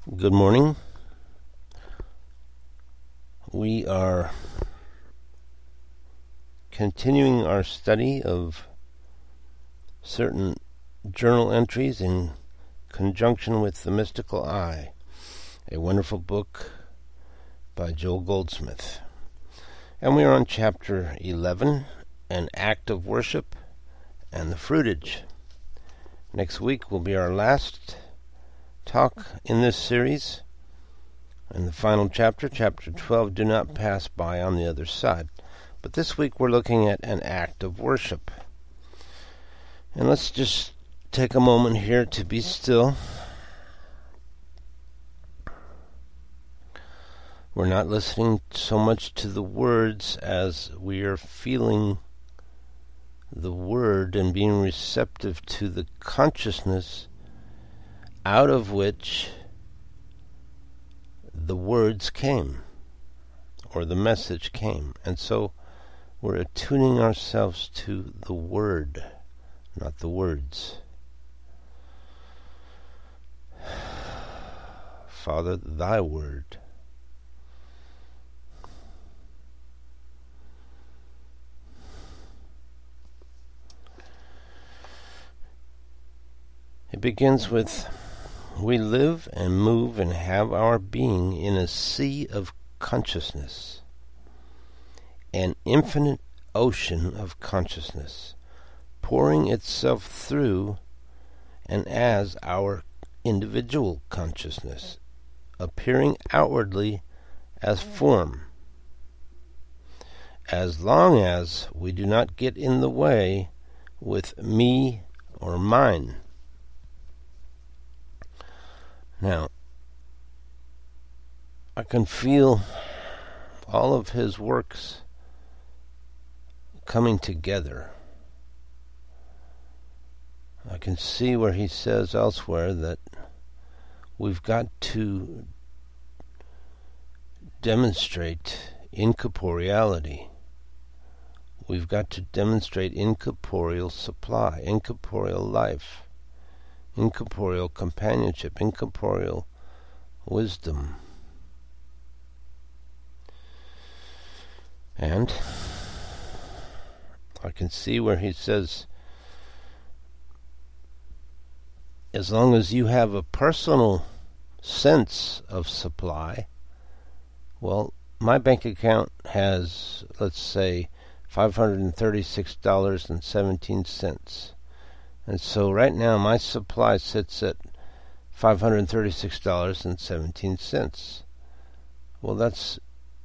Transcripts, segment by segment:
Good morning. We are continuing our study of certain journal entries in conjunction with The Mystical Eye, a wonderful book by Joel Goldsmith. And we are on chapter 11, An Act of Worship and the Fruitage. Next week will be our last talk in this series. And the final chapter, chapter 12, Do Not Pass By on the Other Side. But this week we're looking at an act of worship. And let's just take a moment here to be still. We're not listening so much to the words as we are feeling the word and being receptive to the consciousness out of which the words came, or the message came. And so we're attuning ourselves to the word, not the words. Father, thy word. It begins with, we live and move and have our being in a sea of consciousness, an infinite ocean of consciousness, pouring itself through and as our individual consciousness, appearing outwardly as form, as long as we do not get in the way with me or mine. Now, I can feel all of his works coming together. I can see where he says elsewhere that we've got to demonstrate incorporeality. We've got to demonstrate incorporeal supply, incorporeal life, incorporeal companionship, incorporeal wisdom. And I can see where he says, as long as you have a personal sense of supply, well, my bank account has, let's say, $536.17. And so right now my supply sits at $536.17. Well, that's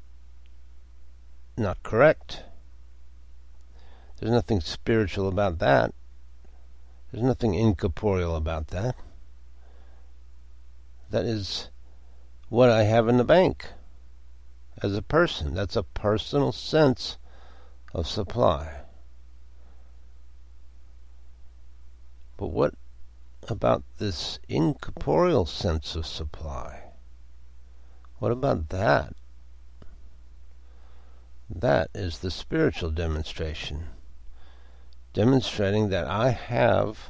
not correct. There's nothing spiritual about that. There's nothing incorporeal about that. That is what I have in the bank as a person. That's a personal sense of supply. But what about this incorporeal sense of supply? What about that? That is the spiritual demonstration. Demonstrating that I have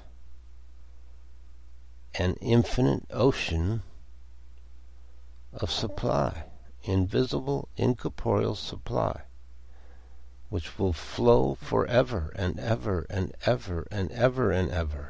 an infinite ocean of supply, invisible, incorporeal supply, which will flow forever and ever and ever and ever and ever,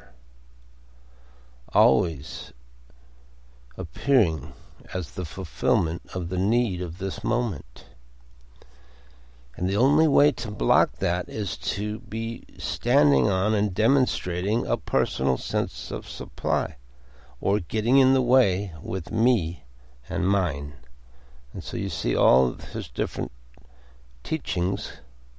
always appearing as the fulfillment of the need of this moment. And the only way to block that is to be standing on and demonstrating a personal sense of supply, or getting in the way with me and mine. And so you see all of his different teachings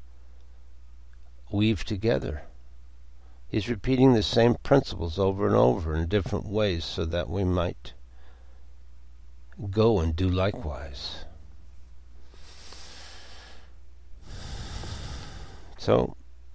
weave together. He's repeating the same principles over and over in different ways so that we might go and do likewise. So,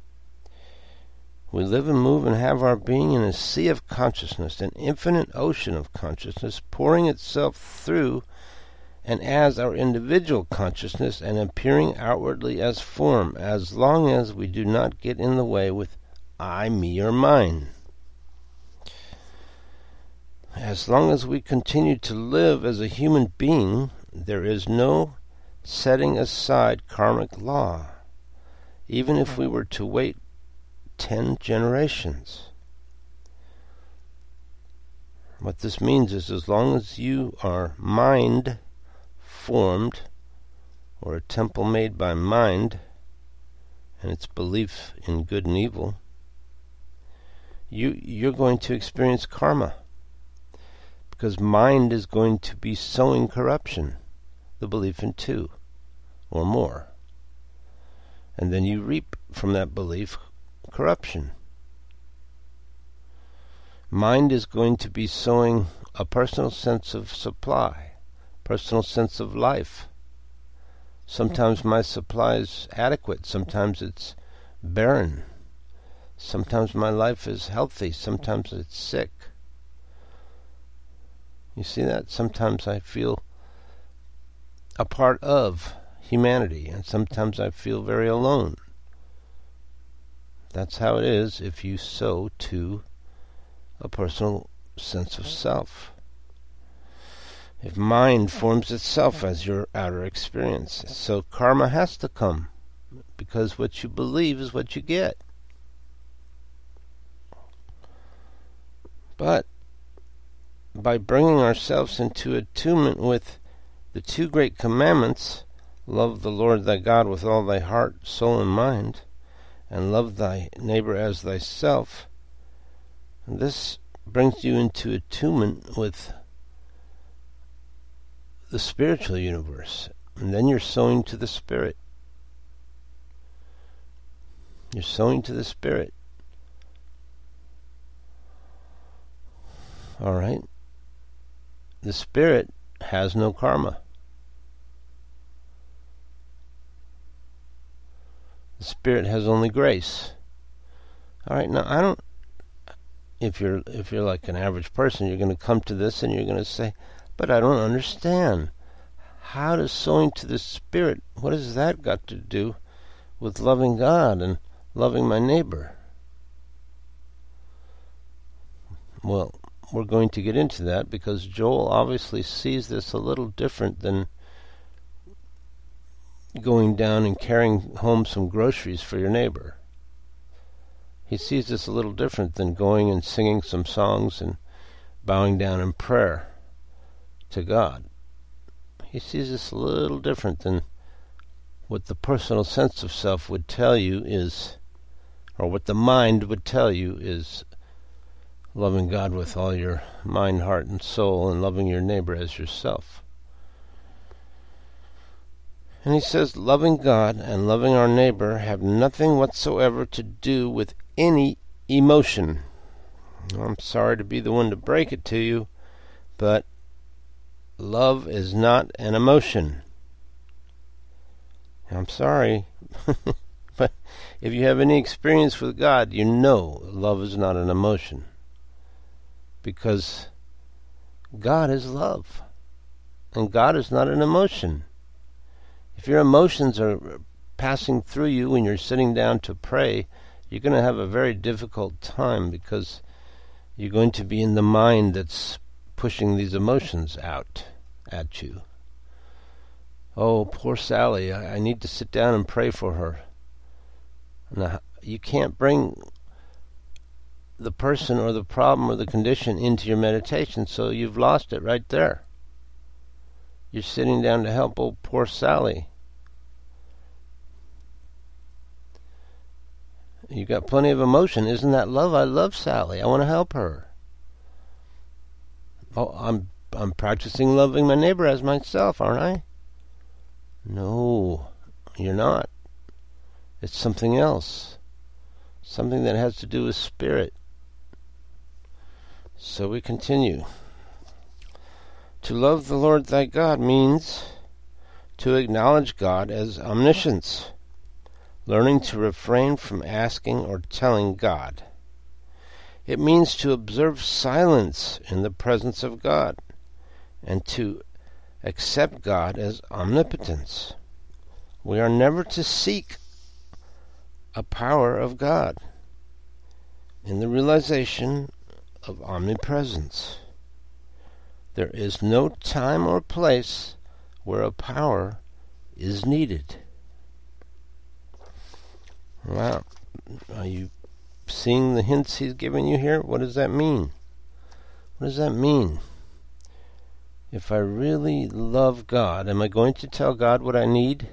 we live and move and have our being in a sea of consciousness, an infinite ocean of consciousness, pouring itself through and as our individual consciousness and appearing outwardly as form, as long as we do not get in the way with I, me, or mine. As long as we continue to live as a human being, there is no setting aside karmic law, even if we were to wait 10 generations. What this means is, as long as you are mind formed, or a temple made by mind and its belief in good and evil, you're going to experience karma, because mind is going to be sowing corruption, the belief in 2 or more, and then you reap from that belief corruption. Mind is going to be sowing a personal sense of supply, personal sense of life. Sometimes my supply is adequate, sometimes it's barren. Sometimes my life is healthy, sometimes it's sick. You see that? Sometimes I feel a part of humanity, and sometimes I feel very alone. That's how it is if you sow to a personal sense of self. If mind forms itself as your outer experience, so karma has to come, because what you believe is what you get. But by bringing ourselves into attunement with the 2 great commandments, love the Lord thy God with all thy heart, soul, and mind, and love thy neighbor as thyself, this brings you into attunement with the spiritual universe, and then you're sowing to the Spirit. You're sowing to the Spirit. All right? The Spirit has no karma. The Spirit has only grace. All right, now I don't. If you're like an average person, you're going to come to this and you're going to say, "But I don't understand. How does sowing to the Spirit? What has that got to do with loving God and loving my neighbor?" Well, we're going to get into that, because Joel obviously sees this a little different than going down and carrying home some groceries for your neighbor. He sees this a little different than going and singing some songs and bowing down in prayer to God. He sees this a little different than what the personal sense of self would tell you is, or what the mind would tell you is, loving God with all your mind, heart, and soul, and loving your neighbor as yourself. And he says, loving God and loving our neighbor have nothing whatsoever to do with any emotion. I'm sorry to be the one to break it to you, but love is not an emotion. I'm sorry, but if you have any experience with God, you know love is not an emotion, because God is love, and God is not an emotion. If your emotions are passing through you when you're sitting down to pray, you're going to have a very difficult time, because you're going to be in the mind that's pushing these emotions out at you. Oh, poor Sally, I need to sit down and pray for her. Now, you can't bring the person or the problem or the condition into your meditation, so you've lost it right there. You're sitting down to help old poor Sally. You got plenty of emotion. Isn't that love? I love Sally. I want to help her. Oh, I'm practicing loving my neighbor as myself, aren't I? No, you're not. It's something else. Something that has to do with spirit. So we continue. To love the Lord thy God means to acknowledge God as omniscience, learning to refrain from asking or telling God. It means to observe silence in the presence of God, and to accept God as omnipotence. We are never to seek a power of God in the realization of omnipresence. There is no time or place where a power is needed. Wow. Are you seeing the hints he's giving you here? What does that mean? What does that mean? If I really love God, am I going to tell God what I need?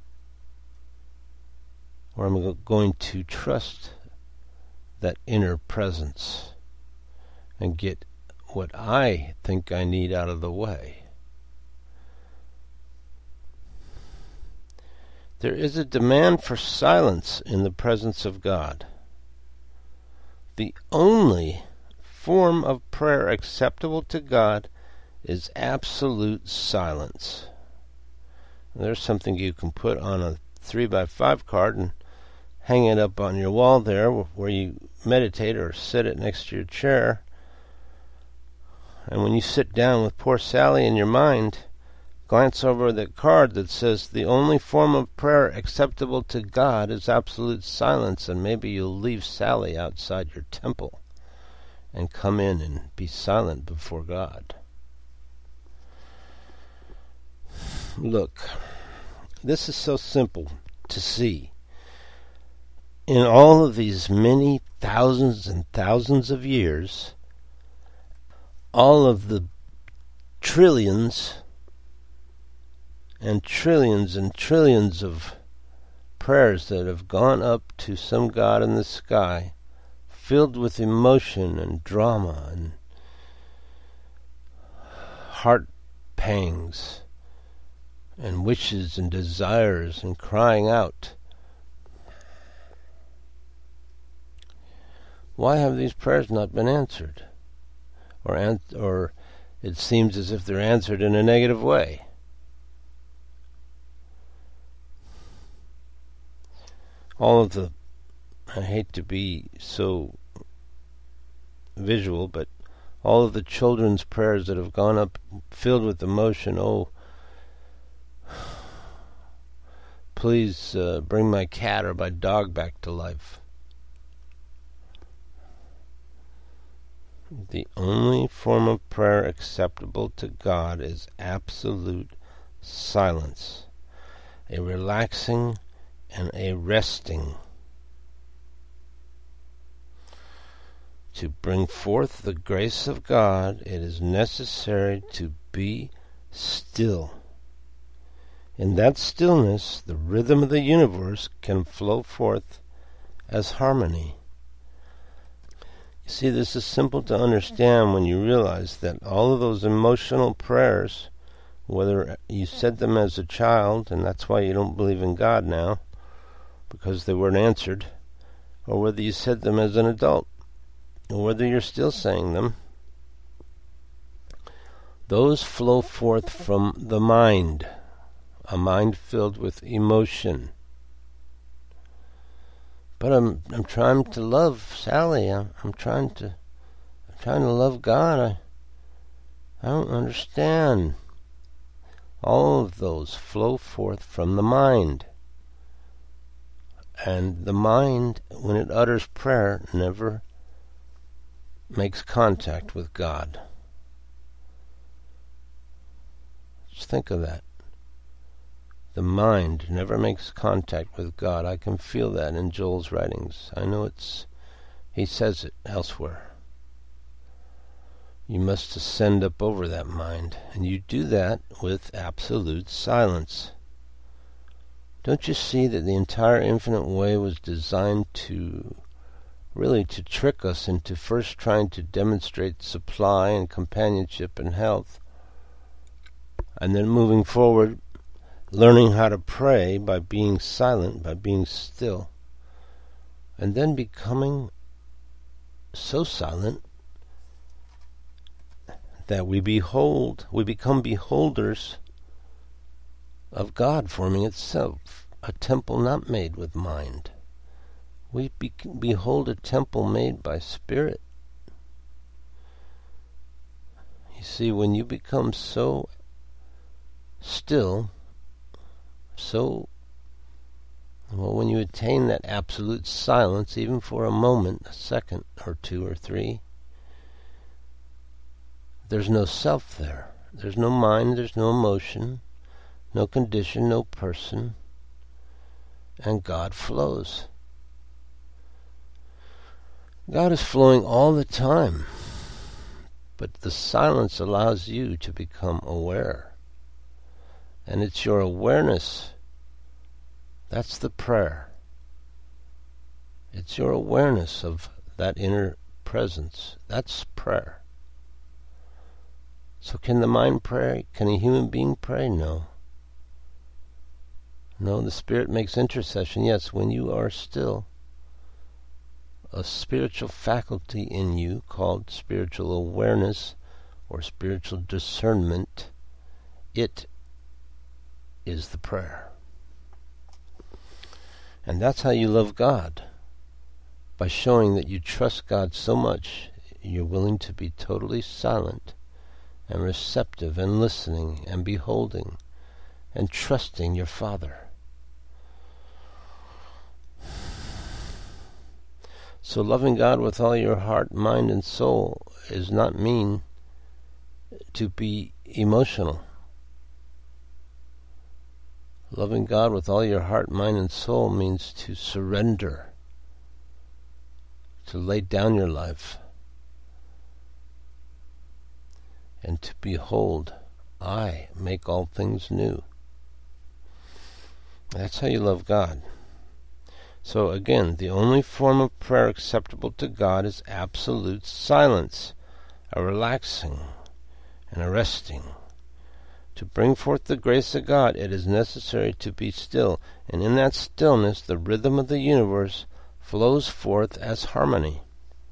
Or am I going to trust that inner presence and get what I think I need out of the way? There is a demand for silence in the presence of God. The only form of prayer acceptable to God is absolute silence. There's something you can put on a 3x5 card and hang it up on your wall there where you meditate, or sit it next to your chair. And when you sit down with poor Sally in your mind, glance over the card that says the only form of prayer acceptable to God is absolute silence, and maybe you'll leave Sally outside your temple and come in and be silent before God. Look, this is so simple to see. In all of these many thousands and thousands of years, all of the trillions and trillions of prayers that have gone up to some God in the sky, filled with emotion and drama and heart pangs and wishes and desires and crying out. Why have these prayers not been answered? Or it seems as if they're answered in a negative way. All of the, I hate to be so visual, but all of the children's prayers that have gone up filled with emotion, oh, please bring my cat or my dog back to life. The only form of prayer acceptable to God is absolute silence, a relaxing and a resting. To bring forth the grace of God, it is necessary to be still. In that stillness, the rhythm of the universe can flow forth as harmony. You see, this is simple to understand when you realize that all of those emotional prayers, whether you said them as a child, and that's why you don't believe in God now, because they weren't answered, or whether you said them as an adult, or whether you're still saying them, those flow forth from the mind, a mind filled with emotion. But I'm trying to love Sally. I'm trying to love God. I don't understand. All of those flow forth from the mind. And the mind, when it utters prayer, never makes contact with God. Just think of that. The mind never makes contact with God. I can feel that in Joel's writings. I know he says it elsewhere. You must ascend up over that mind, and you do that with absolute silence. Don't you see that the entire infinite way was designed to trick us into first trying to demonstrate supply and companionship and health, and then moving forward, learning how to pray by being silent, by being still, and then becoming so silent that we become beholders of God forming itself, a temple not made with mind. We behold a temple made by Spirit. You see, when you become so still, when you attain that absolute silence, even for a moment, a second or two or three, there's no self there. There's no mind, there's no emotion, no condition, no person, and God flows. God is flowing all the time, but the silence allows you to become aware. And it's your awareness, that's the prayer. It's your awareness of that inner presence. That's prayer. So can the mind pray? Can a human being pray? No. No, the Spirit makes intercession. Yes, when you are still, a spiritual faculty in you called spiritual awareness or spiritual discernment, it is the prayer. And that's how you love God, by showing that you trust God so much you're willing to be totally silent and receptive and listening and beholding and trusting your Father. So loving God with all your heart, mind, and soul does not mean to be emotional. Loving God with all your heart, mind, and soul means to surrender, to lay down your life, and to behold, I make all things new. That's how you love God. So again, the only form of prayer acceptable to God is absolute silence, a relaxing and a resting. To bring forth the grace of God, it is necessary to be still, and in that stillness the rhythm of the universe flows forth as harmony.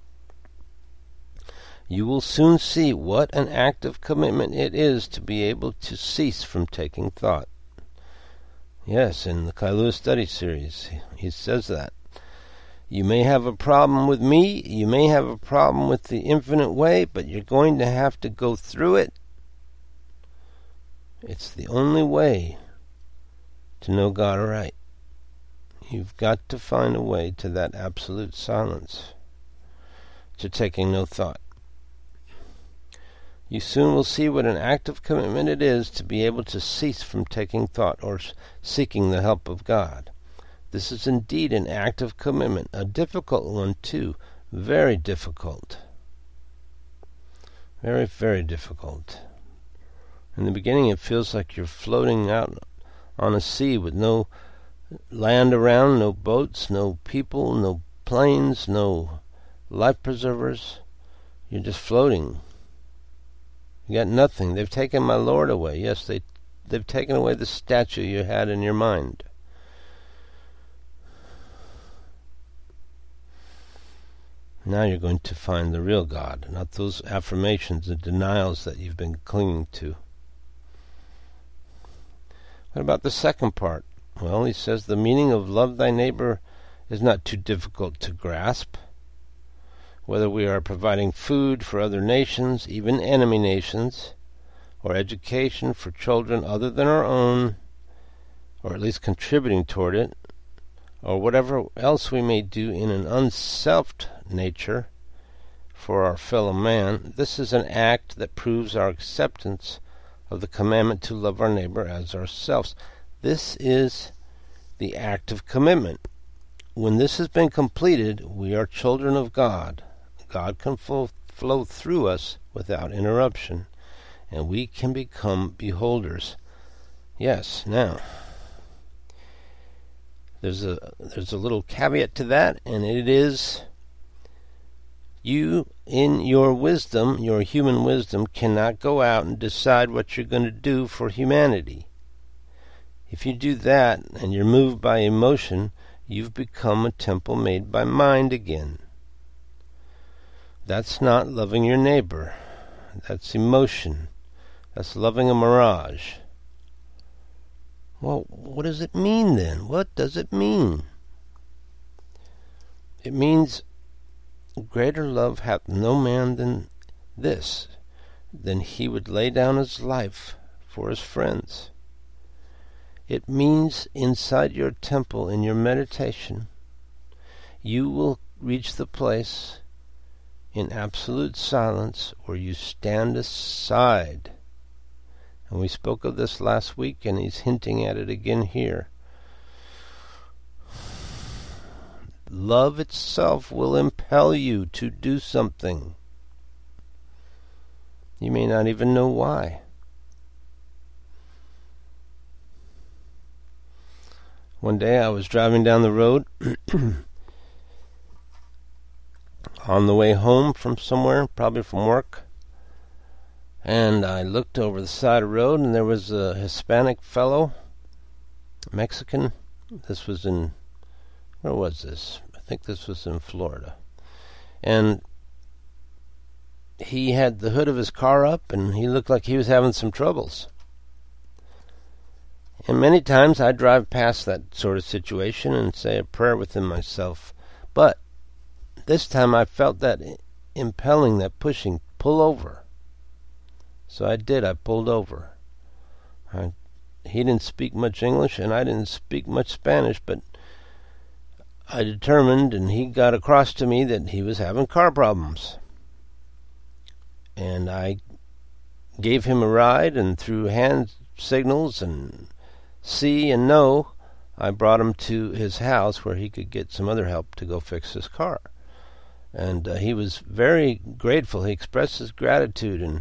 You will soon see what an act of commitment it is to be able to cease from taking thought. Yes, in the Kailua Study Series, he says that. You may have a problem with me, you may have a problem with the infinite way, but you're going to have to go through it. It's the only way to know God right. You've got to find a way to that absolute silence, to taking no thought. You soon will see what an act of commitment it is to be able to cease from taking thought or seeking the help of God. This is indeed an act of commitment, a difficult one too, very difficult. Very, very difficult. In the beginning it feels like you're floating out on a sea with no land around, no boats, no people, no planes, no life preservers. You're just floating. You got nothing. They've taken my Lord away. Yes, they've taken away the statue you had in your mind. Now you're going to find the real God, not those affirmations and denials that you've been clinging to. What about the second part? Well, he says the meaning of love thy neighbor is not too difficult to grasp. Whether we are providing food for other nations, even enemy nations, or education for children other than our own, or at least contributing toward it, or whatever else we may do in an unselfed nature for our fellow man, this is an act that proves our acceptance of the commandment to love our neighbor as ourselves. This is the act of commitment. When this has been completed, we are children of God. God can flow through us without interruption, and we can become beholders. Yes, now, there's a little caveat to that, and it is, you, in your wisdom, your human wisdom, cannot go out and decide what you're going to do for humanity. If you do that, and you're moved by emotion, you've become a temple made by mind again. That's not loving your neighbor. That's emotion. That's loving a mirage. Well, what does it mean then? What does it mean? It means greater love hath no man than this, than he would lay down his life for his friends. It means inside your temple, in your meditation, you will reach the place in absolute silence, or you stand aside. And we spoke of this last week, and he's hinting at it again here. Love itself will impel you to do something. You may not even know why. One day I was driving down the road on the way home from somewhere, probably from work, and I looked over the side of the road, and there was a Hispanic fellow, Mexican. This was in, where was this? I think this was in Florida. And he had the hood of his car up, and he looked like he was having some troubles. And many times I drive past that sort of situation and say a prayer within myself. But this time I felt that impelling, that pushing, pull over. So I did. I pulled over. He didn't speak much English, and I didn't speak much Spanish, but I determined, and he got across to me, that he was having car problems. And I gave him a ride, and through hand signals and see and no, I brought him to his house where he could get some other help to go fix his car. And he was very grateful. He expressed his gratitude and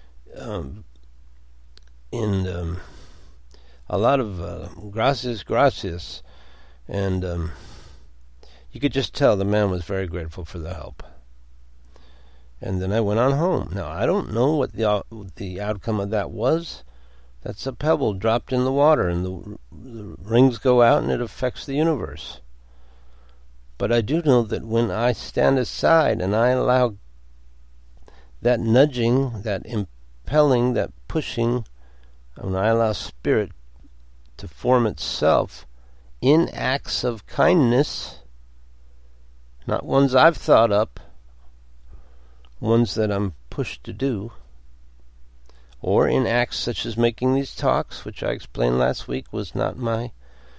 a lot of gracias, and you could just tell the man was very grateful for the help. And then I went on home. Now, I don't know what the outcome of that was. That's a pebble dropped in the water, and the rings go out, and it affects the universe. But I do know that when I stand aside and I allow that nudging, that impelling, that pushing, when I allow spirit to form itself in acts of kindness, not ones I've thought up, ones that I'm pushed to do, or in acts such as making these talks, which I explained last week was not my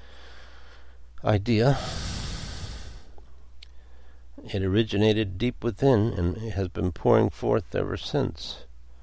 idea. It originated deep within, and it has been pouring forth ever since.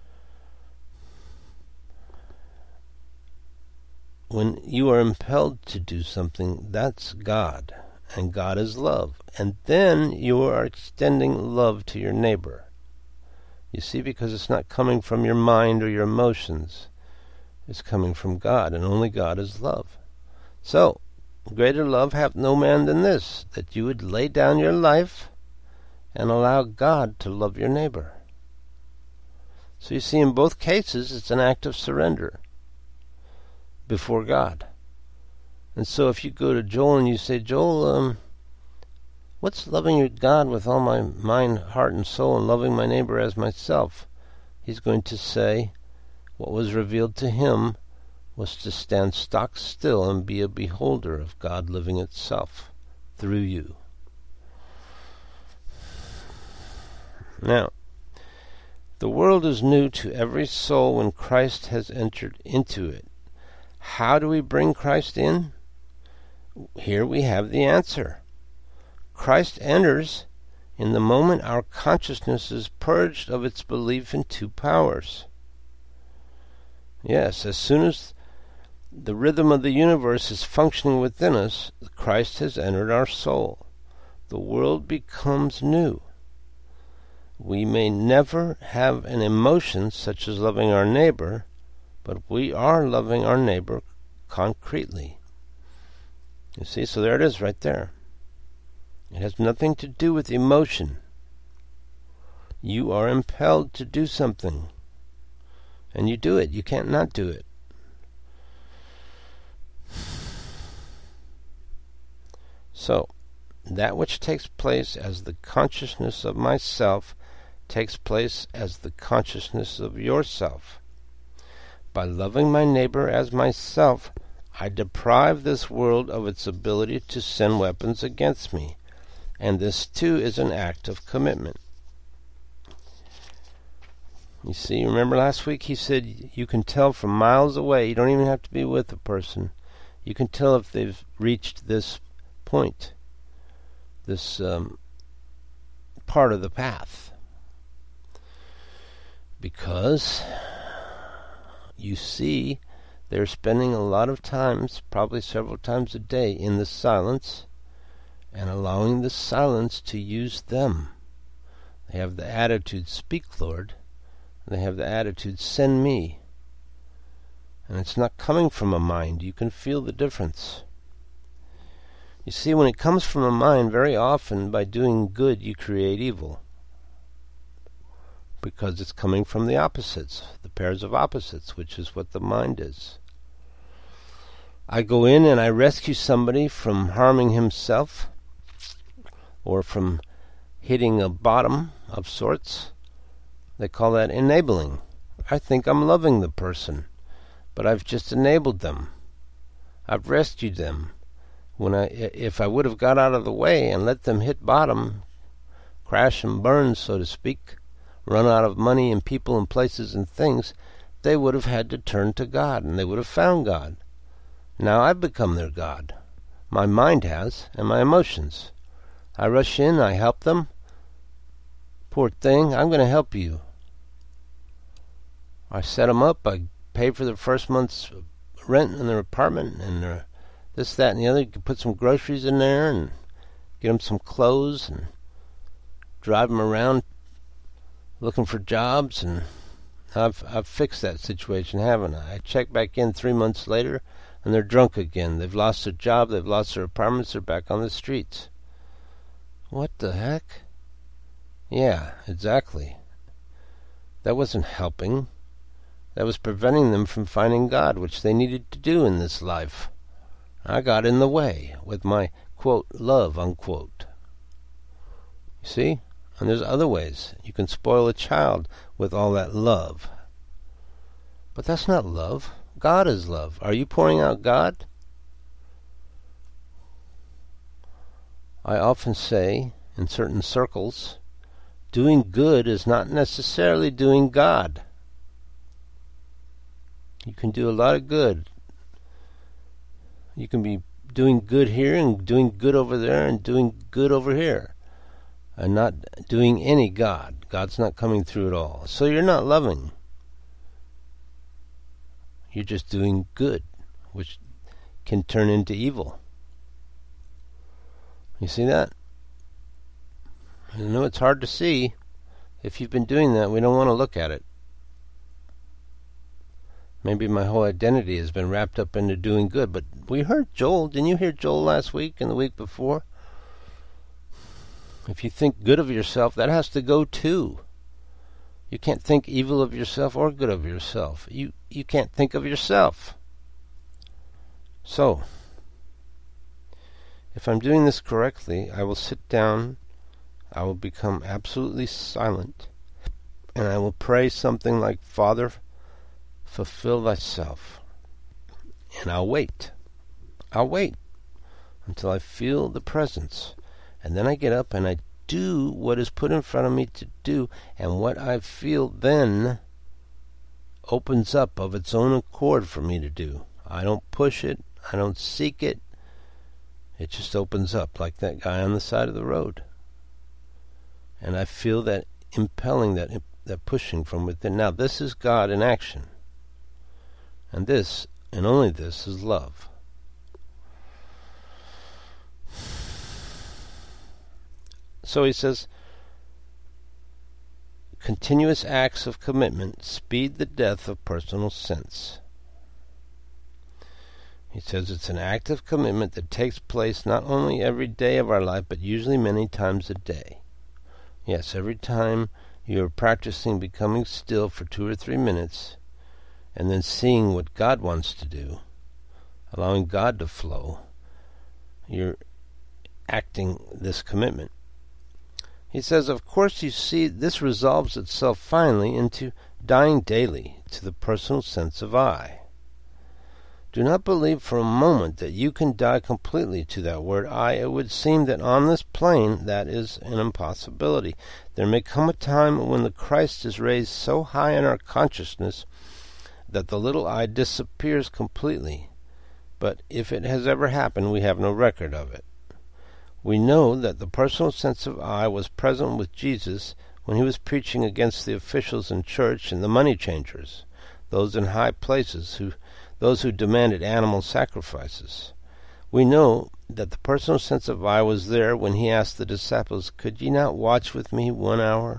When you are impelled to do something, that's God, and God is love. And then you are extending love to your neighbor. You see, because it's not coming from your mind or your emotions. It's coming from God, and only God is love. So, greater love hath no man than this, that you would lay down your life and allow God to love your neighbor. So you see, in both cases, it's an act of surrender before God. And so if you go to Joel and you say, Joel, what's loving your God with all my mind, heart, and soul, and loving my neighbor as myself? He's going to say, what was revealed to him was to stand stock still and be a beholder of God living itself through you. Now, the world is new to every soul when Christ has entered into it. How do we bring Christ in? Here we have the answer. Christ enters in the moment our consciousness is purged of its belief in two powers. Yes, as soon as the rhythm of the universe is functioning within us, Christ has entered our soul. The world becomes new. We may never have an emotion such as loving our neighbor, but we are loving our neighbor concretely. You see, so there it is right there. It has nothing to do with emotion. You are impelled to do something, and you do it. You can't not do it. So, that which takes place as the consciousness of myself takes place as the consciousness of yourself. By loving my neighbor as myself, I deprive this world of its ability to send weapons against me, and this too is an act of commitment. You see, remember last week he said you can tell from miles away. You don't even have to be with a person. You can tell if they've reached this point, this part of the path. Because you see, they're spending a lot of times, probably several times a day, in the silence and allowing the silence to use them. They have the attitude, speak, Lord. They have the attitude, send me. And it's not coming from a mind. You can feel the difference. You see, when it comes from a mind, very often by doing good you create evil. Because it's coming from the opposites, the pairs of opposites, which is what the mind is. I go in and I rescue somebody from harming himself or from hitting a bottom of sorts. They call that enabling. I think I'm loving the person, but I've just enabled them. I've rescued them. If I would have got out of the way and let them hit bottom, crash and burn, so to speak, run out of money and people and places and things, they would have had to turn to God, and they would have found God. Now I've become their God. My mind has, and my emotions. I rush in, I help them. Poor thing, I'm going to help you. I set them up, I pay for their first month's rent in their apartment, and their this, that, and the other. You can put some groceries in there and get them some clothes and drive them around looking for jobs, and I've fixed that situation, haven't I? I check back in 3 months later, and they're drunk again. They've lost their job, they've lost their apartments, they're back on the streets. What the heck? Yeah, exactly. That wasn't helping. That was preventing them from finding God, which they needed to do in this life. I got in the way with my, quote, love, unquote. You see? And there's other ways. You can spoil a child with all that love. But that's not love. God is love. Are you pouring out God? I often say, in certain circles, doing good is not necessarily doing God. You can do a lot of good. You can be doing good here and doing good over there and doing good over here, and not doing any God. God's not coming through at all. So you're not loving. You're just doing good, which can turn into evil. You see that? I know it's hard to see. If you've been doing that, we don't want to look at it. Maybe my whole identity has been wrapped up into doing good. But we heard Joel. Didn't you hear Joel last week and the week before? If you think good of yourself, that has to go too. You can't think evil of yourself or good of yourself. You can't think of yourself. So, if I'm doing this correctly, I will sit down, I will become absolutely silent, and I will pray something like, Father, fulfill thyself. And I'll wait. I'll wait until I feel the presence. And then I get up and I do what is put in front of me to do. And what I feel then opens up of its own accord for me to do. I don't push it. I don't seek it. It just opens up like that guy on the side of the road. And I feel that impelling, that pushing from within. Now this is God in action. And this, and only this, is love. So he says, continuous acts of commitment speed the death of personal sense. He says it's an act of commitment that takes place not only every day of our life, but usually many times a day. Yes, every time you are practicing becoming still for 2 or 3 minutes, and then seeing what God wants to do, allowing God to flow, you're acting this commitment. He says, of course, you see, this resolves itself finally into dying daily to the personal sense of I. Do not believe for a moment that you can die completely to that word I. It would seem that on this plane that is an impossibility. There may come a time when the Christ is raised so high in our consciousness that the little I disappears completely. But if it has ever happened, we have no record of it. We know that the personal sense of I was present with Jesus when he was preaching against the officials in church and the money changers, those in high places, those who demanded animal sacrifices. We know that the personal sense of I was there when he asked the disciples, "Could ye not watch with me 1 hour?"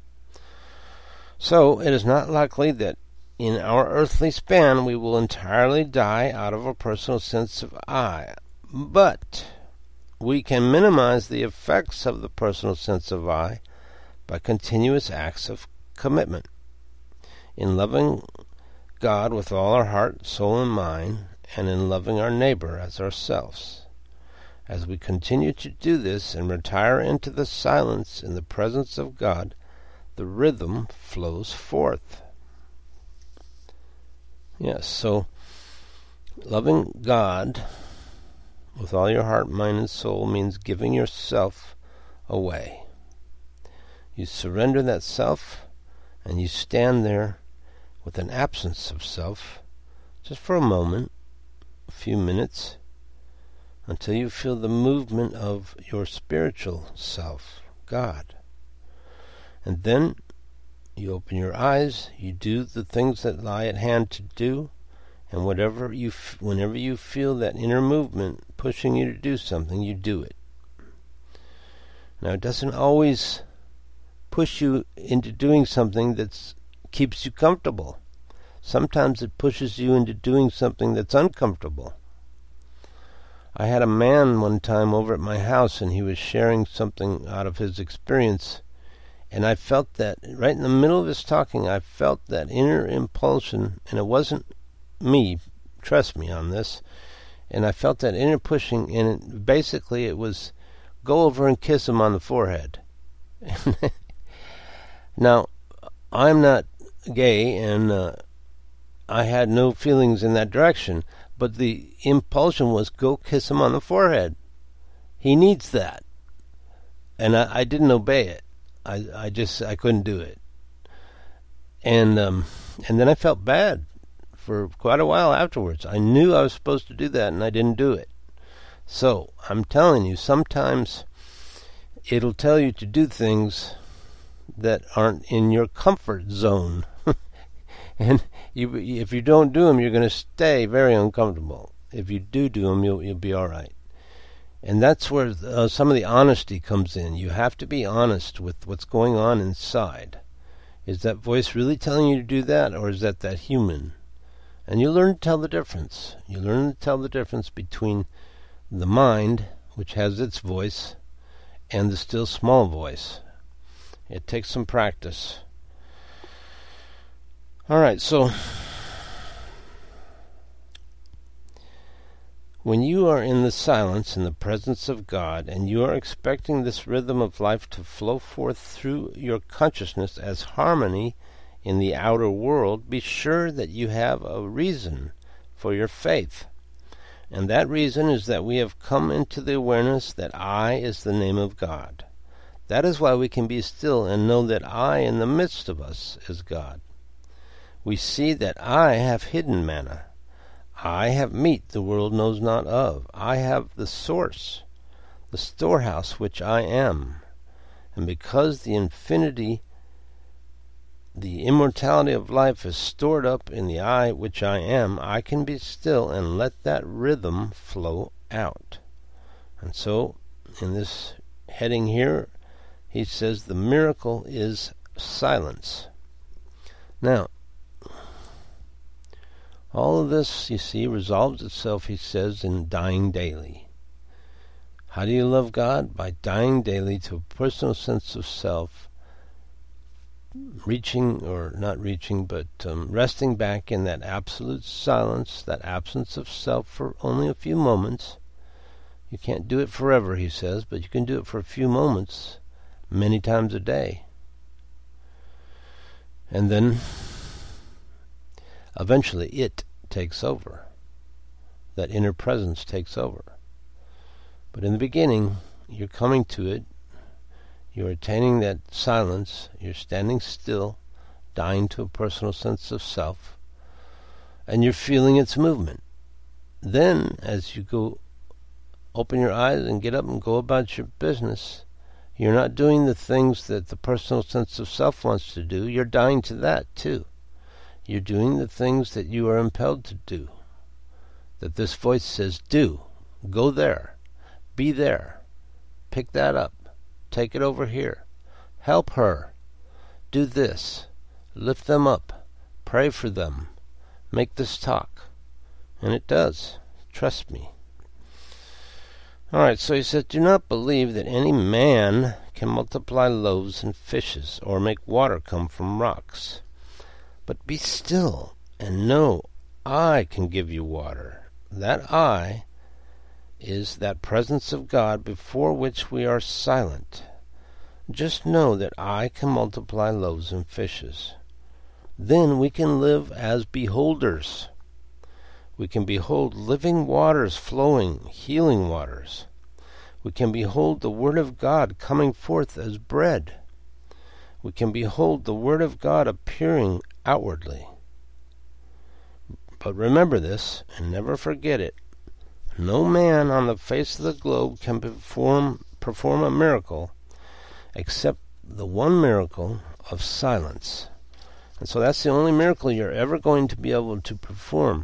So it is not likely that in our earthly span we will entirely die out of a personal sense of I, but we can minimize the effects of the personal sense of I by continuous acts of commitment. In loving God with all our heart, soul, and mind, and in loving our neighbor as ourselves. As we continue to do this and retire into the silence in the presence of God, the rhythm flows forth. Yes, so loving God with all your heart, mind, and soul means giving yourself away. You surrender that self, and you stand there with an absence of self, just for a moment, a few minutes, until you feel the movement of your spiritual self, God. And then you open your eyes, you do the things that lie at hand to do, and whenever you feel that inner movement pushing you to do something, you do it. Now, it doesn't always push you into doing something that keeps you comfortable. Sometimes it pushes you into doing something that's uncomfortable. I had a man one time over at my house, and he was sharing something out of his experience, and I felt that right in the middle of his talking, I felt that inner impulsion, and it wasn't me, trust me on this, and I felt that inner pushing, and basically it was, go over and kiss him on the forehead. Now, I'm not gay, and I had no feelings in that direction, but the impulsion was, go kiss him on the forehead. He needs that. And I didn't obey it. I couldn't do it. And then I felt bad for quite a while afterwards. I knew I was supposed to do that, and I didn't do it. So, I'm telling you, sometimes it'll tell you to do things that aren't in your comfort zone. And if you don't do them, you're going to stay very uncomfortable. If you do them, you'll be all right. And that's where some of the honesty comes in. You have to be honest with what's going on inside. Is that voice really telling you to do that, or is that human? And you learn to tell the difference. You learn to tell the difference between the mind, which has its voice, and the still small voice. It takes some practice. All right, so when you are in the silence in the presence of God, and you are expecting this rhythm of life to flow forth through your consciousness as harmony in the outer world, be sure that you have a reason for your faith. And that reason is that we have come into the awareness that I is the name of God. That is why we can be still and know that I in the midst of us is God. We see that I have hidden manna. I have meat the world knows not of. I have the source, the storehouse which I am. And because the infinity, the immortality of life is stored up in the I which I am, I can be still and let that rhythm flow out. And so, in this heading here, he says the miracle is silence. Now, all of this, you see, resolves itself, he says, in dying daily. How do you love God? By dying daily to a personal sense of self, reaching, or not reaching, but resting back in that absolute silence, that absence of self for only a few moments. You can't do it forever, he says, but you can do it for a few moments, many times a day. And then eventually it takes over. That inner presence takes over. But in the beginning, you're coming to it, you're attaining that silence, you're standing still, dying to a personal sense of self, and you're feeling its movement. Then, as you go open your eyes and get up and go about your business, You're not doing the things that the personal sense of self wants to do. You're dying to that, too. You're doing the things that you are impelled to do, that this voice says, do. Go there. Be there. Pick that up. Take it over here. Help her. Do this. Lift them up. Pray for them. Make this talk. And it does. Trust me. Alright, so he said, do not believe that any man can multiply loaves and fishes, or make water come from rocks. But be still, and know I can give you water. That I is that presence of God before which we are silent. Just know that I can multiply loaves and fishes. Then we can live as beholders. We can behold living waters flowing, healing waters. We can behold the Word of God coming forth as bread. We can behold the Word of God appearing outwardly. But remember this, and never forget it. No man on the face of the globe can perform a miracle except the one miracle of silence. And so that's the only miracle you're ever going to be able to perform.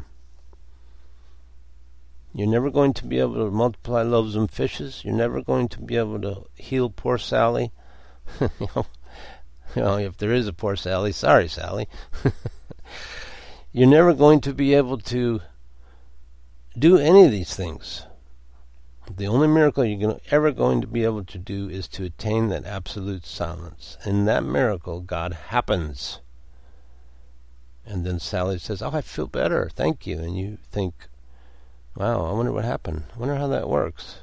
You're never going to be able to multiply loaves and fishes. You're never going to be able to heal poor Sally. you know, if there is a poor Sally, sorry, Sally. You're never going to be able to do any of these things. The only miracle you're ever going to be able to do is to attain that absolute silence. In that miracle, God happens. And then Sally says, oh, I feel better, thank you. And you think, wow, I wonder what happened. I wonder how that works.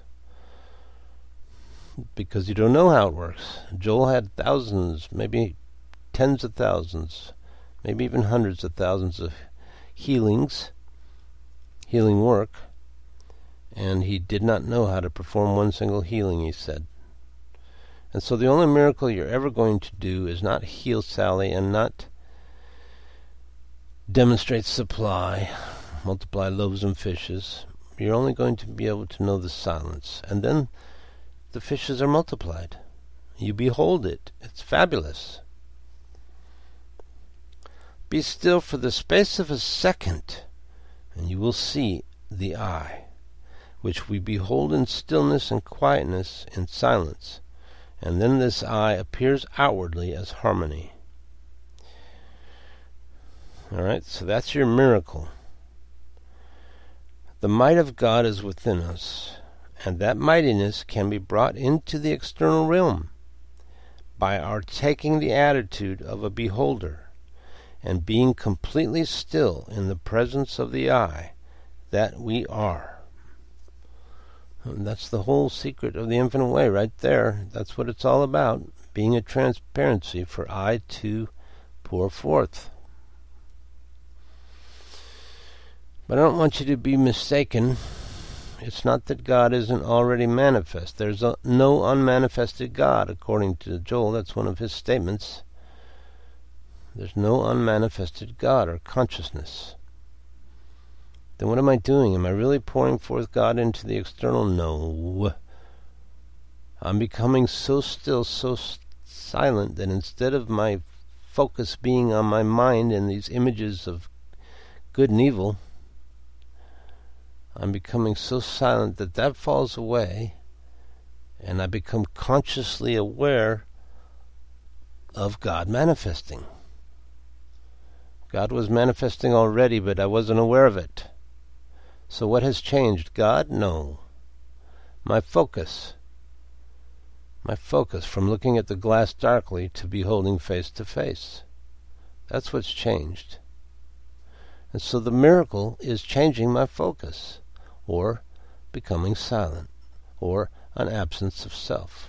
Because you don't know how it works. Joel had thousands, maybe tens of thousands, maybe even hundreds of thousands of healing work, and he did not know how to perform one single healing, he said. And so the only miracle you're ever going to do is not heal Sally and not demonstrate supply, multiply loaves and fishes. You're only going to be able to know the silence. And then the fishes are multiplied. You behold it. It's fabulous. Be still for the space of a second, and you will see the I, which we behold in stillness and quietness in silence. And then this I appears outwardly as harmony. Alright, so that's your miracle. The might of God is within us, and that mightiness can be brought into the external realm by our taking the attitude of a beholder and being completely still in the presence of the I that we are. And that's the whole secret of the infinite way right there. That's what it's all about, being a transparency for I to pour forth. But I don't want you to be mistaken. It's not that God isn't already manifest. There's no unmanifested God, according to Joel. That's one of his statements. There's no unmanifested God or consciousness. Then what am I doing? Am I really pouring forth God into the external? No. I'm becoming so still, so silent, that instead of my focus being on my mind and these images of good and evil, I'm becoming so silent that that falls away, and I become consciously aware of God manifesting. God was manifesting already, but I wasn't aware of it. So what has changed? God? No. My focus from looking at the glass darkly to beholding face to face. That's what's changed. And so the miracle is changing my focus, or becoming silent, or an absence of self.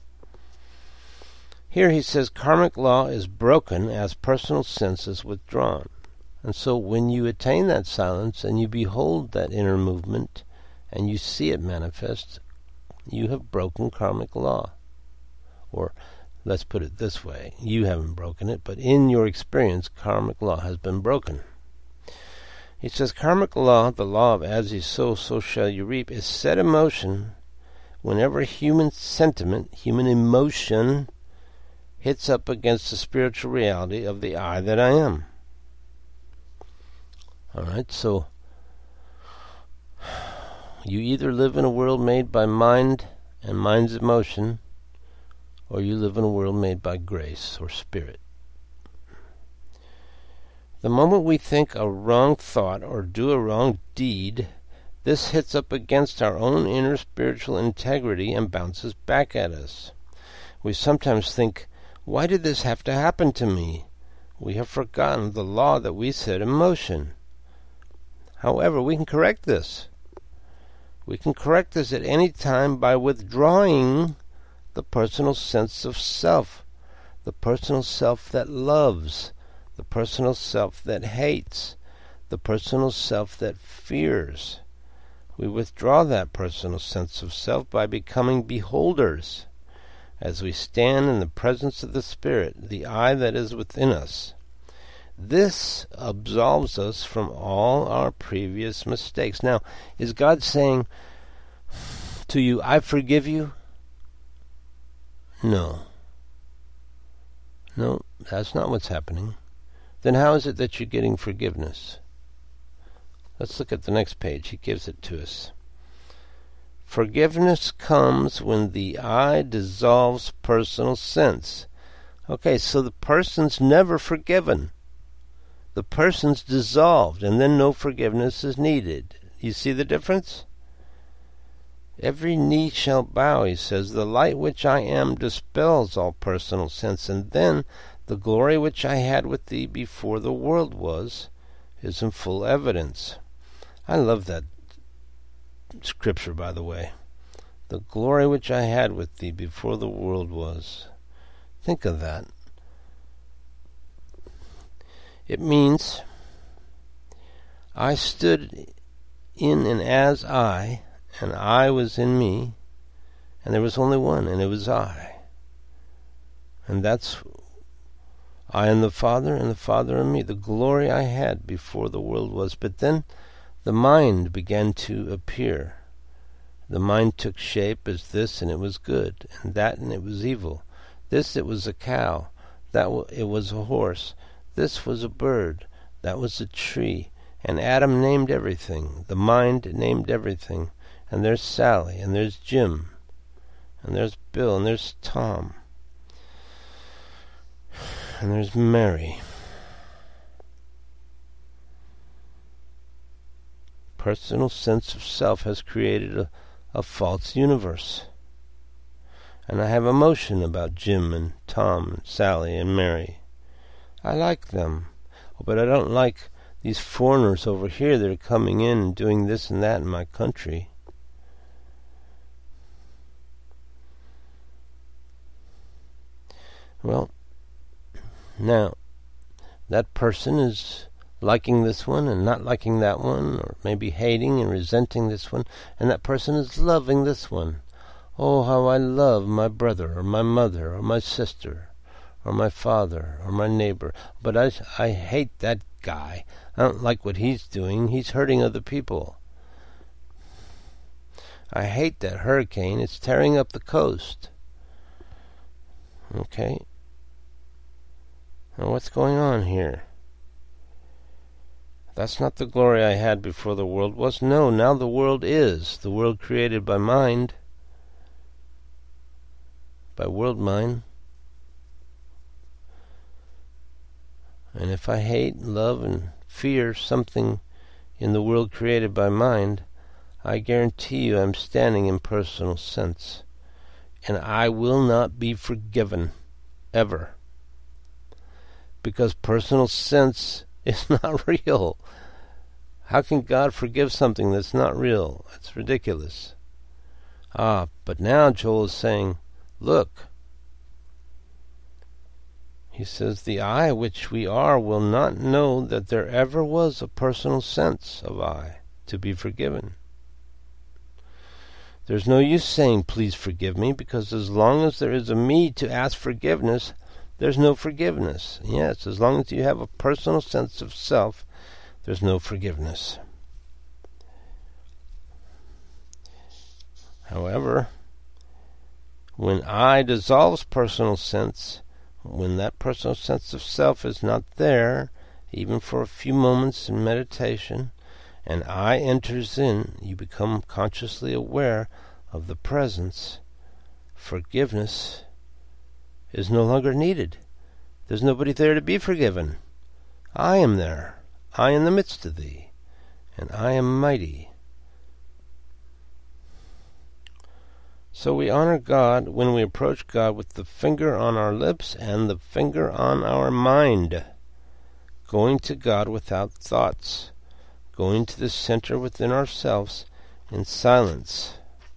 Here he says karmic law is broken as personal sense is withdrawn. And so when you attain that silence and you behold that inner movement and you see it manifest, you have broken karmic law. Or let's put it this way, you haven't broken it, but in your experience karmic law has been broken. He says karmic law, the law of as you sow, so shall you reap, is set in motion whenever human sentiment, human emotion, hits up against the spiritual reality of the I that I am. Alright, so you either live in a world made by mind and mind's emotion, or you live in a world made by grace or spirit. The moment we think a wrong thought or do a wrong deed, this hits up against our own inner spiritual integrity and bounces back at us. We sometimes think, why did this have to happen to me? We have forgotten the law that we set in motion. However, we can correct this. We can correct this at any time by withdrawing the personal sense of self, the personal self that loves, the personal self that hates, the personal self that fears. We withdraw that personal sense of self by becoming beholders as we stand in the presence of the Spirit, the I that is within us. This absolves us from all our previous mistakes. Now, is God saying to you, I forgive you? No. No, that's not what's happening. Then how is it that you're getting forgiveness? Let's look at the next page. He gives it to us. Forgiveness comes when the I dissolves personal sense. Okay, so the person's never forgiven. The person's dissolved, and then no forgiveness is needed. You see the difference? Every knee shall bow, he says. The light which I am dispels all personal sense, and then the glory which I had with thee before the world was is in full evidence. I love that scripture, by the way. The glory which I had with thee before the world was. Think of that. It means I stood in and as I, and I was in me, and there was only one, and it was I. And that's I and the Father in me, the glory I had before the world was. But then the mind began to appear. The mind took shape as this, and it was good, and that, and it was evil. This, it was a cow. That, it was a horse. This was a bird. That was a tree. And Adam named everything. The mind named everything. And there's Sally, and there's Jim, and there's Bill, and there's Tom, and there's Mary. Personal sense of self has created a false universe. And I have emotion about Jim and Tom and Sally and Mary. I like them, but I don't like these foreigners over here that are coming in and doing this and that in my country. Well, now, that person is liking this one and not liking that one, or maybe hating and resenting this one, and that person is loving this one. Oh, how I love my brother, or my mother, or my sister, or my father, or my neighbor. But I hate that guy. I don't like what he's doing. He's hurting other people. I hate that hurricane. It's tearing up the coast. Okay. Now what's going on here? That's not the glory I had before the world was. No, now the world is. The world created by mind. By world mind. And if I hate, love, and fear something in the world created by mind, I guarantee you I'm standing in personal sense. And I will not be forgiven. Ever. Because personal sense is not real. How can God forgive something that's not real? It's ridiculous. But now Joel is saying, look. He says, the I which we are will not know that there ever was a personal sense of I to be forgiven. There's no use saying, please forgive me, because as long as there is a me to ask forgiveness, there's no forgiveness. Yes, as long as you have a personal sense of self, there's no forgiveness. However, When I dissolves personal sense, when that personal sense of self is not there, even for a few moments in meditation, and I enters in, you become consciously aware of the presence. Forgiveness is no longer needed. There's nobody there to be forgiven. I am there. I in the midst of thee, and I am mighty. So we honor God when we approach God with the finger on our lips and the finger on our mind, going to God without thoughts, going to the center within ourselves in silence.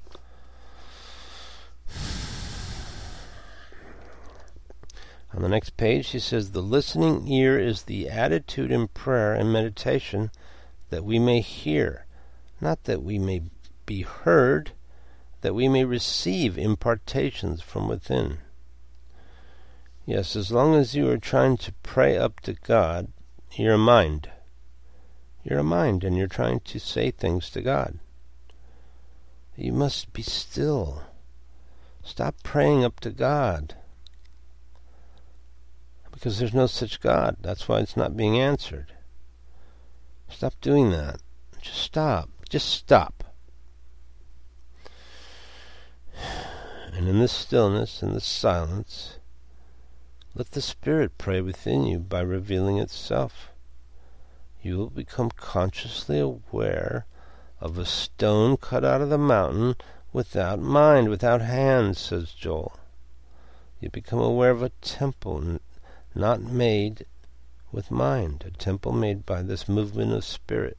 On the next page, he says, the listening ear is the attitude in prayer and meditation that we may hear, not that we may be heard, that we may receive impartations from within. Yes, as long as you are trying to pray up to God, you're a mind. You're a mind, and you're trying to say things to God. You must be still. Stop praying up to God, because there's no such God. That's why it's not being answered. Stop doing that. Just stop. Just stop. And in this stillness, in this silence, let the Spirit pray within you by revealing itself. You will become consciously aware of a stone cut out of the mountain without mind, without hands, says Joel. You become aware of a temple not made with mind, a temple made by this movement of spirit.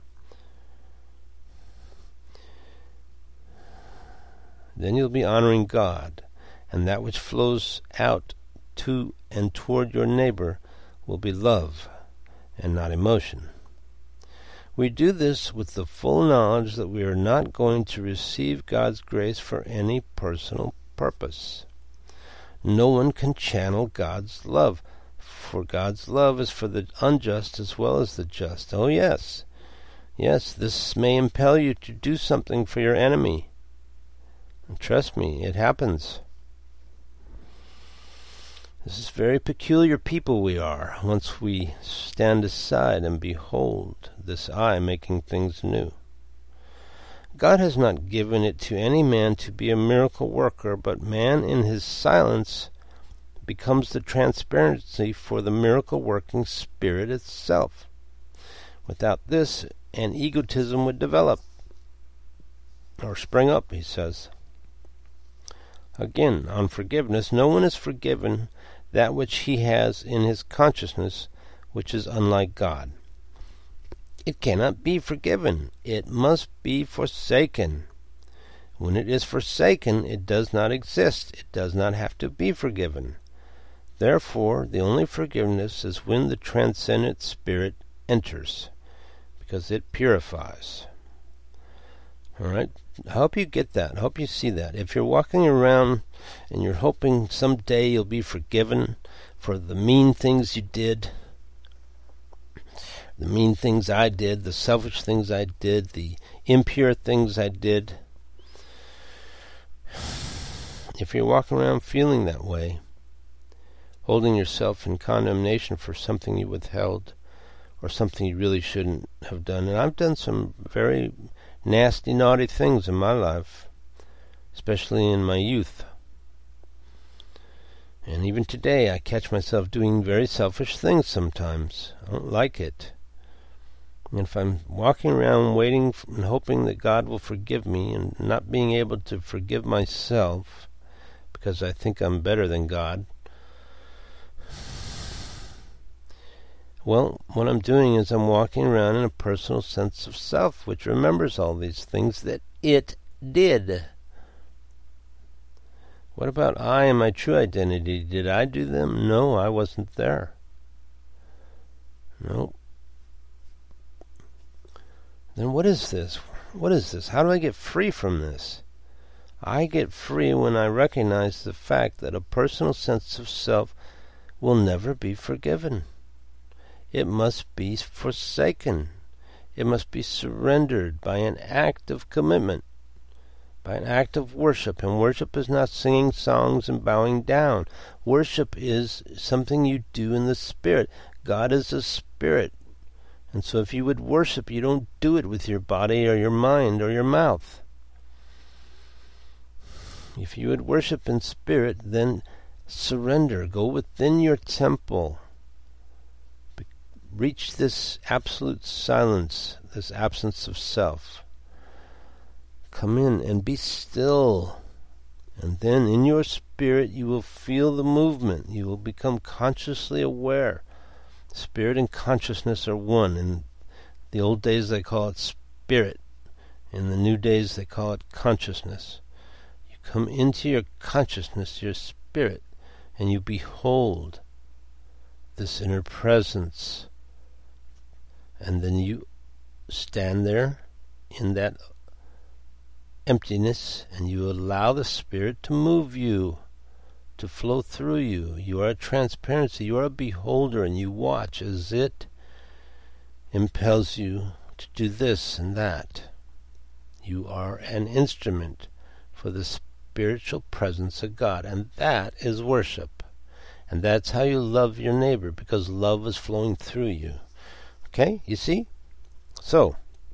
Then you'll be honoring God, and that which flows out to and toward your neighbor will be love and not emotion. We do this with the full knowledge that we are not going to receive God's grace for any personal purpose. No one can channel God's love, for God's love is for the unjust as well as the just. Oh yes, yes, this may impel you to do something for your enemy. And trust me, it happens. This is very peculiar people we are, once we stand aside and behold this eye making things new. God has not given it to any man to be a miracle worker, but man in his silence becomes the transparency for the miracle-working Spirit itself. Without this, an egotism would develop, or spring up, he says. Again, on forgiveness, no one is forgiven that which he has in his consciousness, which is unlike God. It cannot be forgiven. It must be forsaken. When it is forsaken, it does not exist. It does not have to be forgiven. Therefore, the only forgiveness is when the transcendent Spirit enters, because it purifies. All right? I hope you get that. I hope you see that. If you're walking around and you're hoping someday you'll be forgiven for the mean things you did, the mean things I did, the selfish things I did, the impure things I did, if you're walking around feeling that way, holding yourself in condemnation for something you withheld or something you really shouldn't have done, and I've done some very nasty, naughty things in my life, especially in my youth. And even today I catch myself doing very selfish things sometimes. I don't like it. And if I'm walking around waiting and hoping that God will forgive me and not being able to forgive myself because I think I'm better than God, well, what I'm doing is I'm walking around in a personal sense of self, which remembers all these things that it did. What about I and my true identity? Did I do them? No, I wasn't there. No. Then what is this? What is this? How do I get free from this? I get free when I recognize the fact that a personal sense of self will never be forgiven. It must be forsaken. It must be surrendered by an act of commitment. by an act of worship. And worship is not singing songs and bowing down. Worship is something you do in the Spirit. God is a spirit. And so if you would worship, you don't do it with your body or your mind or your mouth. If you would worship in spirit, then surrender. Go within your temple. Reach this absolute silence, this absence of self. Come in and be still. And then in your spirit you will feel the movement. You will become consciously aware. Spirit and consciousness are one. In the old days they call it spirit. In the new days they call it consciousness. You come into your consciousness, your spirit, and you behold this inner presence. And then you stand there in that emptiness, and you allow the Spirit to move you, to flow through you. You are a transparency. You are a beholder, and you watch as it impels you to do this and that. You are an instrument for the spiritual presence of God, and that is worship. And that's how you love your neighbor, because love is flowing through you. Okay, you see? So,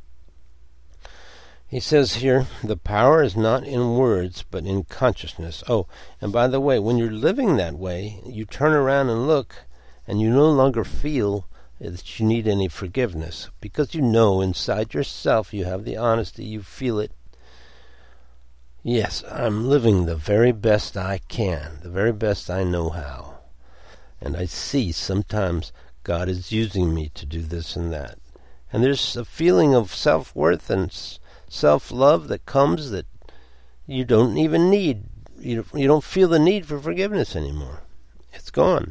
he says here, the power is not in words, but in consciousness. Oh, and by the way, when you're living that way, you turn around and look, and you no longer feel that you need any forgiveness, because you know inside yourself, you have the honesty, you feel it. Yes, I'm living the very best I can, the very best I know how. And I see sometimes God is using me to do this and that. And there's a feeling of self-worth and self-love that comes that you don't even need. You don't feel the need for forgiveness anymore. It's gone.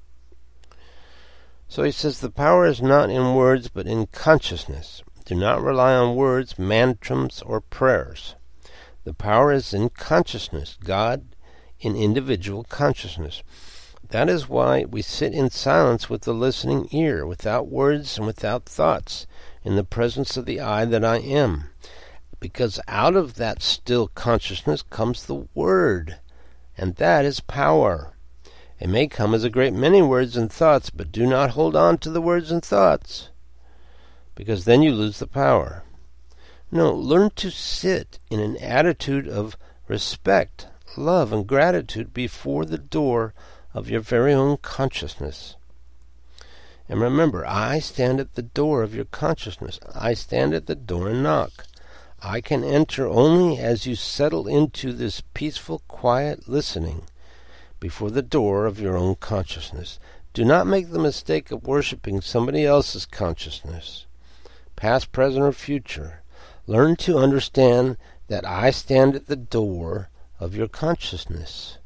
So he says the power is not in words but in consciousness. Do not rely on words, mantras, or prayers. The power is in consciousness, God in individual consciousness. That is why we sit in silence with the listening ear, without words and without thoughts, in the presence of the I that I am. Because out of that still consciousness comes the Word, and that is power. It may come as a great many words and thoughts, but do not hold on to the words and thoughts, because then you lose the power. No, learn to sit in an attitude of respect, love, and gratitude before the door of your very own consciousness. And remember, I stand at the door of your consciousness. I stand at the door and knock. I can enter only as you settle into this peaceful, quiet listening before the door of your own consciousness. Do not make the mistake of worshiping somebody else's consciousness, past, present, or future. Learn to understand that I stand at the door of your consciousness.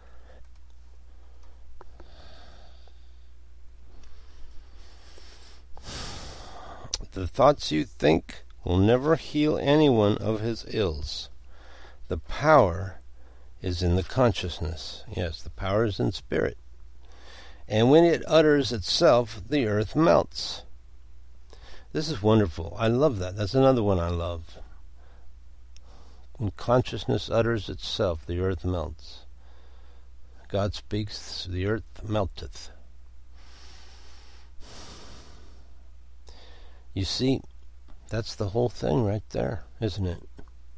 The thoughts you think will never heal anyone of his ills. The power is in the consciousness. Yes, the power is in spirit. And when it utters itself, the earth melts. This is wonderful. I love that. That's another one I love. When consciousness utters itself, the earth melts. God speaks, the earth melteth. You see, that's the whole thing right there, isn't it?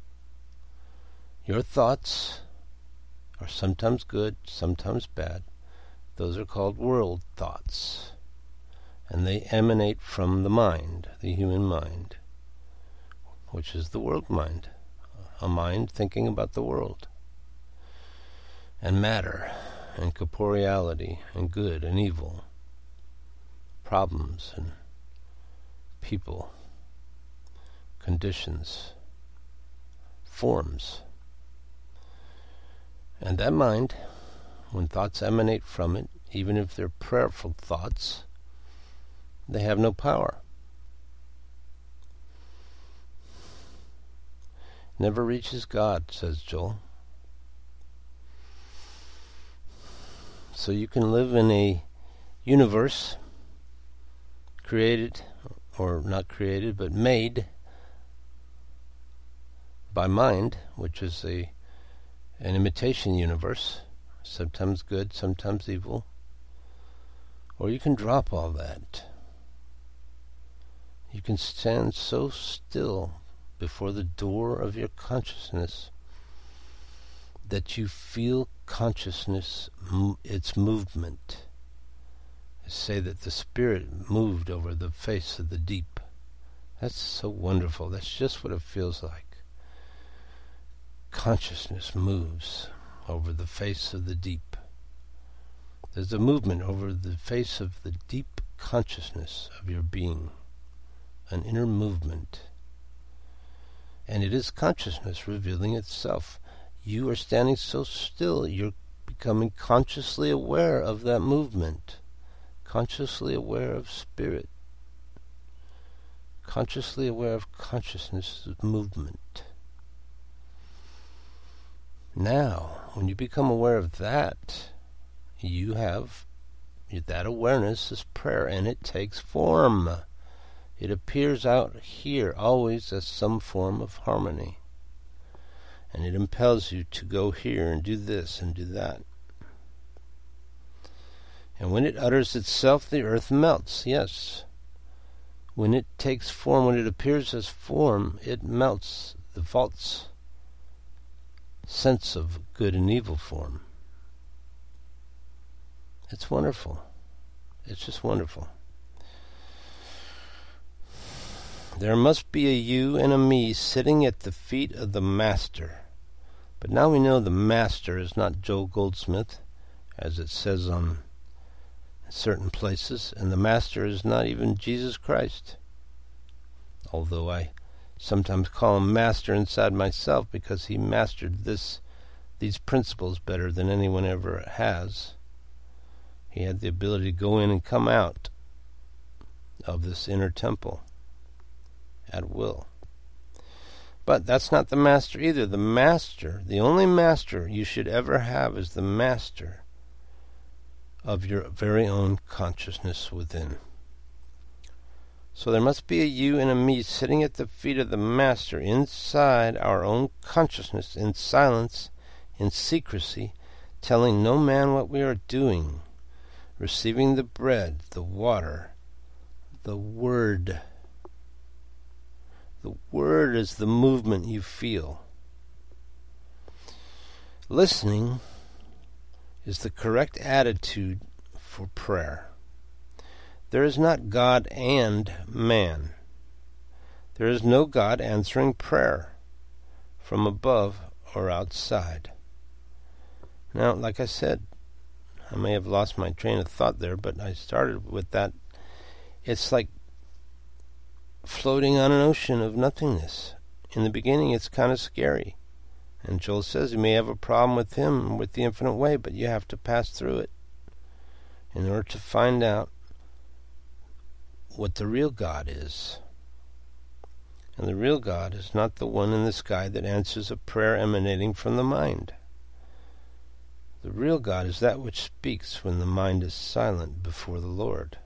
Your thoughts are sometimes good, sometimes bad. Those are called world thoughts. And they emanate from the mind, the human mind, which is the world mind, a mind thinking about the world, and matter, and corporeality, and good and evil, problems and people, conditions, forms. And that mind, when thoughts emanate from it, even if they're prayerful thoughts, they have no power. Never reaches God, says Joel. So you can live in a universe created, or not created, but made by mind, which is an imitation universe, sometimes good, sometimes evil. Or you can drop all that. You can stand so still before the door of your consciousness that you feel consciousness, its movement. Say that the Spirit moved over the face of the deep. That's so wonderful. That's just what it feels like. Consciousness moves over the face of the deep. There's a movement over the face of the deep consciousness of your being, an inner movement. And it is consciousness revealing itself. You are standing so still, you're becoming consciously aware of that movement, consciously aware of Spirit, consciously aware of consciousness movement. Now, when you become aware of that, you have that awareness is prayer, and it takes form. It appears out here always as some form of harmony. And it impels you to go here and do this and do that. And when it utters itself, the earth melts, yes. When it takes form, when it appears as form, it melts the false sense of good and evil form. It's wonderful. It's just wonderful. There must be a you and a me sitting at the feet of the Master. But now we know the Master is not Joel Goldsmith, as it says on certain places, and the Master is not even Jesus Christ. Although I sometimes call him Master inside myself because he mastered these principles better than anyone ever has. He had the ability to go in and come out of this inner temple at will. But that's not the Master either. The Master, the only Master you should ever have, is the Master of your very own consciousness within. So there must be a you and a me sitting at the feet of the Master inside our own consciousness, in silence, in secrecy, telling no man what we are doing, receiving the bread, the water, the Word. The Word is the movement you feel. Listening is the correct attitude for prayer. There is not God and man. There is no God answering prayer from above or outside. Now, like I said, I may have lost my train of thought there, but I started with that. It's like floating on an ocean of nothingness. In the beginning, it's kind of scary. And Joel says you may have a problem with him, with the infinite way, but you have to pass through it in order to find out what the real God is. And the real God is not the one in the sky that answers a prayer emanating from the mind. The real God is that which speaks when the mind is silent before the Lord.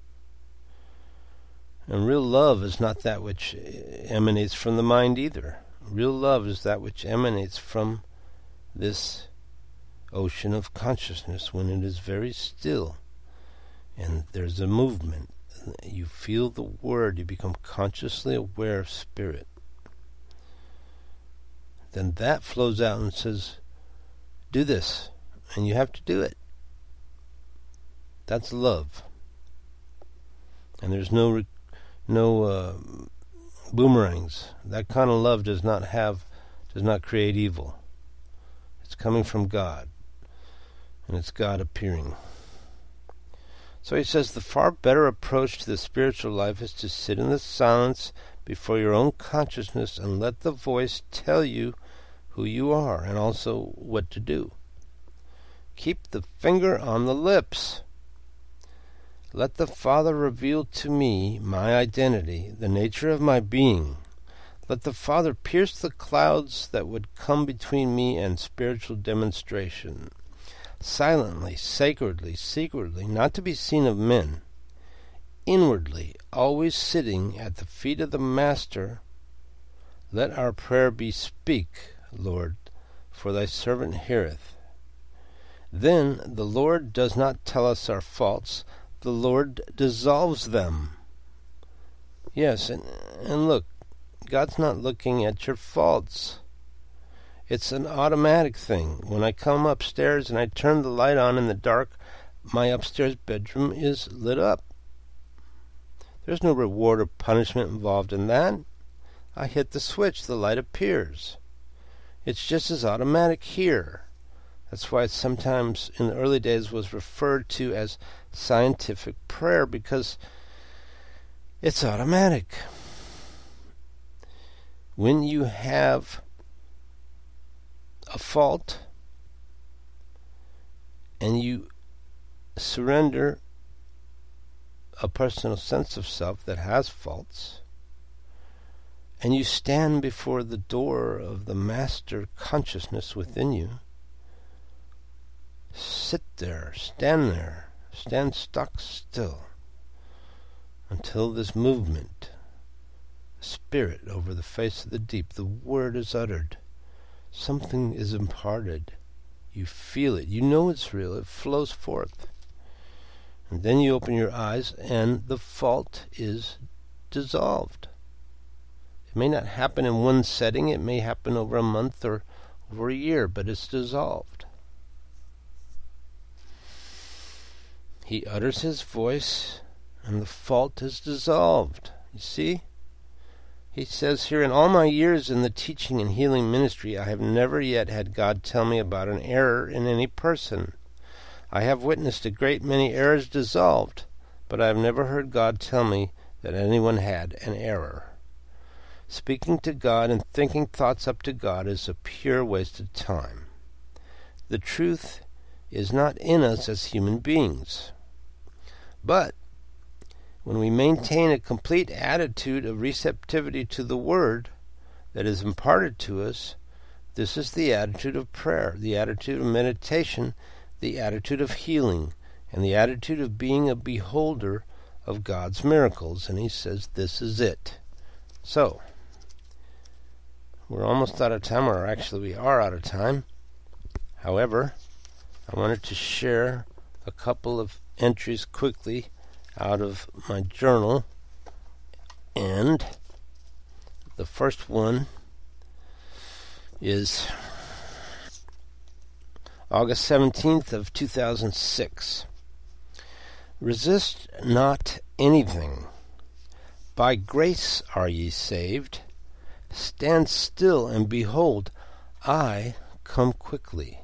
And real love is not that which emanates from the mind either. Real love is that which emanates from this ocean of consciousness when it is very still and there's a movement. You feel the Word, you become consciously aware of Spirit. Then that flows out and says, do this, and you have to do it. That's love. And there's no boomerangs. That kind of love does not create evil. It's coming from God, and it's God appearing. So he says the far better approach to the spiritual life is to sit in the silence before your own consciousness and let the voice tell you who you are and also what to do. Keep the finger on the lips. Let the Father reveal to me my identity, the nature of my being. Let the Father pierce the clouds that would come between me and spiritual demonstration. Silently, sacredly, secretly, not to be seen of men. Inwardly, always sitting at the feet of the Master, Let our prayer be, Speak, Lord, for thy servant heareth. Then the Lord does not tell us our faults, the Lord dissolves them. Yes, and look, God's not looking at your faults. It's an automatic thing. When I come upstairs and I turn the light on in the dark, my upstairs bedroom is lit up. There's no reward or punishment involved in that. I hit the switch, the light appears. It's just as automatic here. That's why it sometimes in the early days was referred to as scientific prayer, because it's automatic. When you have a fault and you surrender a personal sense of self that has faults, and you stand before the door of the master consciousness within you, sit there, stand stock still until this movement, spirit over the face of the deep, the word is uttered, something is imparted, you feel it, you know it's real, it flows forth. And then you open your eyes and the fault is dissolved. It may not happen in one setting, it may happen over a month or over a year, but it's dissolved. He utters his voice and the fault is dissolved. You see? He says here, in all my years in the teaching and healing ministry, I have never yet had God tell me about an error in any person. I have witnessed a great many errors dissolved, but I have never heard God tell me that anyone had an error. Speaking to God and thinking thoughts up to God is a pure waste of time. The truth is not in us as human beings. But when we maintain a complete attitude of receptivity to the Word that is imparted to us, this is the attitude of prayer, the attitude of meditation, the attitude of healing, and the attitude of being a beholder of God's miracles. And he says this is it. So, we're almost out of time, or actually we are out of time. However, I wanted to share a couple of entries quickly out of my journal, and the first one is August 17th of 2006. Resist not anything. By grace are ye saved. Stand still and behold, I come quickly.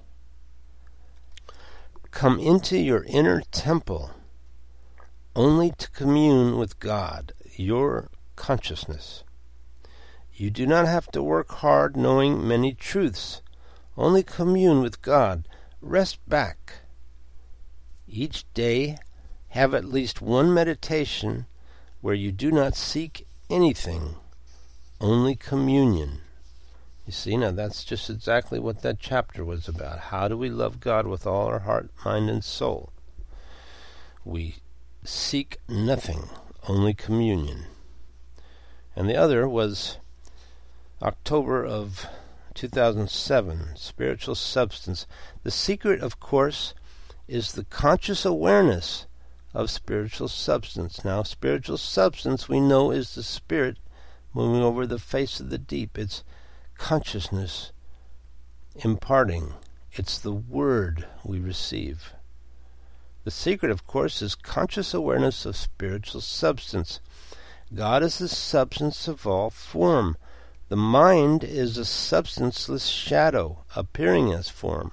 Come into your inner temple only to commune with God, your consciousness. You do not have to work hard knowing many truths. Only commune with God. Rest back. Each day have at least one meditation where you do not seek anything, only communion. You see, now that's just exactly what that chapter was about. How do we love God with all our heart, mind, and soul? We seek nothing, only communion. And the other was October of 2007, Spiritual Substance. The secret, of course, is the conscious awareness of spiritual substance. Now, spiritual substance, we know, is the spirit moving over the face of the deep. It's consciousness imparting. It's the word we receive. The secret, of course, is conscious awareness of spiritual substance. God is the substance of all form. The mind is a substanceless shadow appearing as form.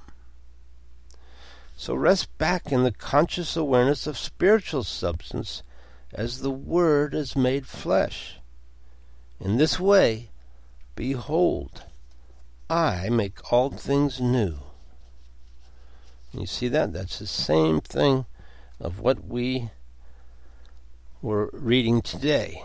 So rest back in the conscious awareness of spiritual substance as the Word is made flesh. In this way, behold, I make all things new. You see that? That's the same thing of what we were reading today.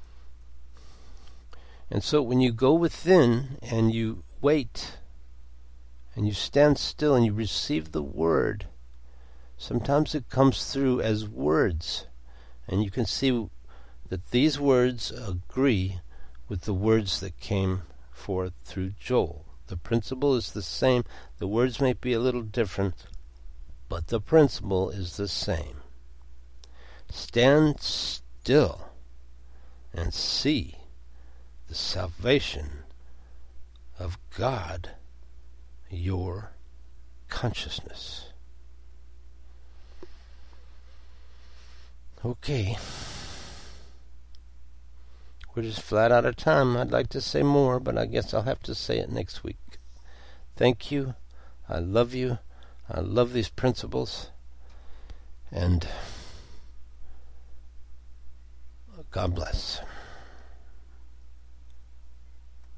And so when you go within and you wait and you stand still and you receive the word, sometimes it comes through as words. And you can see that these words agree with the words that came forth through Joel. The principle is the same. The words may be a little different, but the principle is the same. Stand still and see the salvation of God, your consciousness. Okay. We're just flat out of time. I'd like to say more, but I guess I'll have to say it next week. Thank you. I love you. I love these principles. And God bless.